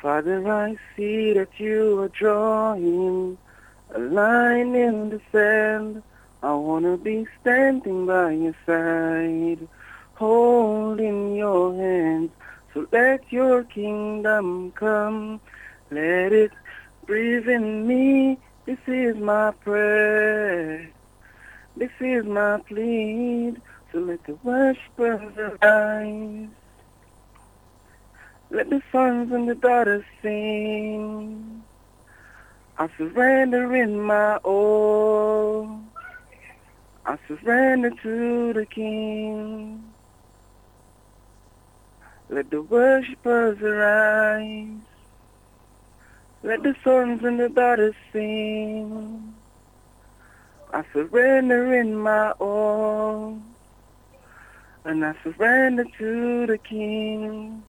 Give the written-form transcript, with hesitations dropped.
Father, I see that you are drawing a line in the sand. I wanna be standing by your side, holding your hands. So let your kingdom come. Let it breathe in me. This is my prayer. This is my plea. So let the worshipers arise. Let the sons and the daughters sing. I surrender in my all. I surrender to the King. Let the worshipers arise. Let the sons and the daughters sing. I surrender in my all. And I surrender to the King.